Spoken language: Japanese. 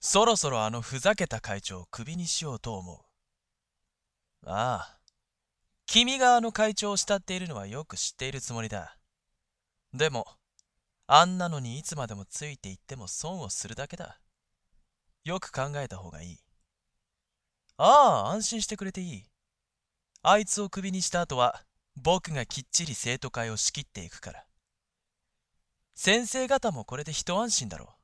そろそろあのふざけた会長をクビにしようと思う。ああ、君があの会長を慕っているのはよく知っているつもりだ。でも、あんなのにいつまでもついていっても損をするだけだ。よく考えた方がいい。ああ、安心してくれていい。あいつをクビにした後は、僕がきっちり生徒会を仕切っていくから。先生方もこれで一安心だろう。